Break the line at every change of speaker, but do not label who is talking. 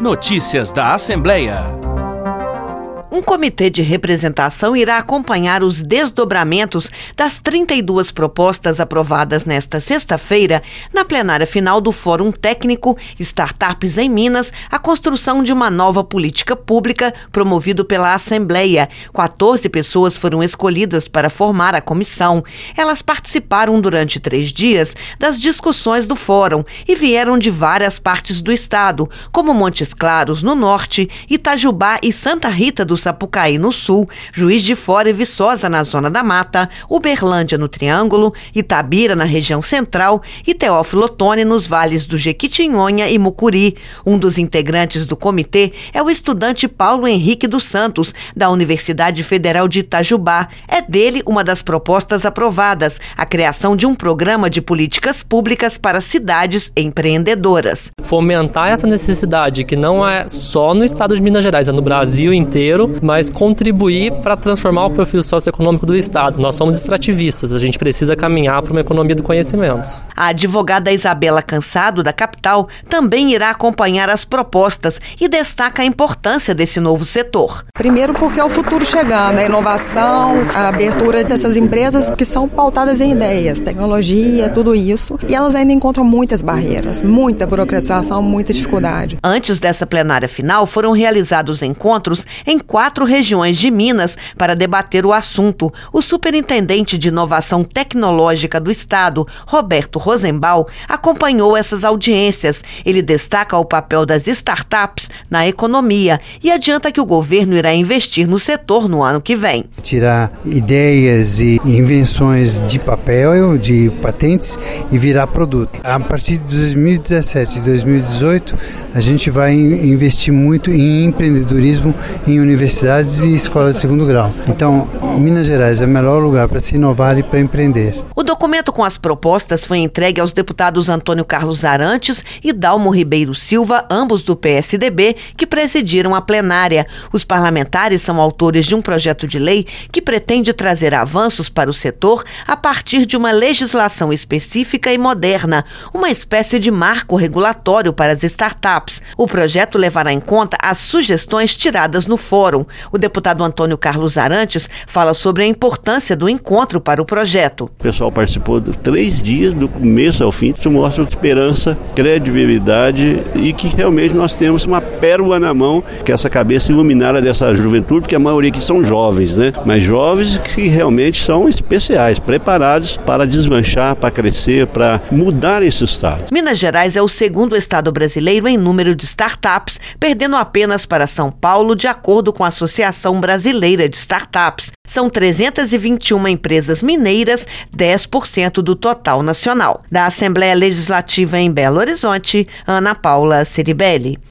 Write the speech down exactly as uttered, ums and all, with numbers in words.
Notícias da Assembleia.
Um comitê de representação irá acompanhar os desdobramentos das trinta e duas propostas aprovadas nesta sexta-feira na plenária final do Fórum Técnico Startups em Minas, a construção de uma nova política pública promovido pela Assembleia. quatorze pessoas foram escolhidas para formar a comissão. Elas participaram durante três dias das discussões do fórum e vieram de várias partes do estado, como Montes Claros, no norte, Itajubá e Santa Rita do Sapucaí, no sul, Juiz de Fora e Viçosa, na Zona da Mata, Uberlândia, no Triângulo, Itabira, na região central, e Teófilo Otoni, nos vales do Jequitinhonha e Mucuri. Um dos integrantes do comitê é o estudante Paulo Henrique dos Santos, da Universidade Federal de Itajubá. É dele uma das propostas aprovadas, a criação de um programa de políticas públicas para cidades empreendedoras.
Fomentar essa necessidade, que não é só no estado de Minas Gerais, é no Brasil inteiro, mas contribuir para transformar o perfil socioeconômico do estado. Nós somos extrativistas, a gente precisa caminhar para uma economia do conhecimento.
A advogada Isabela Cansado, da capital, também irá acompanhar as propostas e destaca a importância desse novo setor.
Primeiro porque é o futuro chegando, a inovação, a abertura dessas empresas que são pautadas em ideias, tecnologia, tudo isso, e elas ainda encontram muitas barreiras, muita burocratização, muita dificuldade.
Antes dessa plenária final, foram realizados encontros em quatro regiões de Minas para debater o assunto. O superintendente de inovação tecnológica do estado, Roberto Rosenbaum, acompanhou essas audiências. Ele destaca o papel das startups na economia e adianta que o governo irá investir no setor no ano que vem.
Tirar ideias e invenções de papel, de patentes e virar produto. A partir de dois mil e dezessete e dois mil e dezoito, a gente vai investir muito em empreendedorismo em universidades e escolas de segundo grau. Então, Minas Gerais é o melhor lugar para se inovar e para empreender.
O documento com as propostas foi entregue aos deputados Antônio Carlos Arantes e Dalmo Ribeiro Silva, ambos do P S D B, que presidiram a plenária. Os parlamentares são autores de um projeto de lei que pretende trazer avanços para o setor a partir de uma legislação específica e moderna, uma espécie de marco regulatório para as startups. O projeto levará em conta as sugestões tiradas no fórum. O deputado Antônio Carlos Arantes fala sobre a importância do encontro para o projeto.
O pessoal participou de três dias, do começo ao fim. Isso mostra esperança, credibilidade e que realmente nós temos uma pérola na mão, que é essa cabeça iluminada dessa juventude, porque a maioria aqui são jovens, né? Mas jovens que realmente são especiais, preparados para deslanchar, para crescer, para mudar esse estado.
Minas Gerais é o segundo estado brasileiro em número de startups, perdendo apenas para São Paulo, de acordo com a Associação Brasileira de Startups. São trezentas e vinte e uma empresas mineiras, dez por cento do total nacional. Da Assembleia Legislativa em Belo Horizonte, Ana Paula Ceribelli.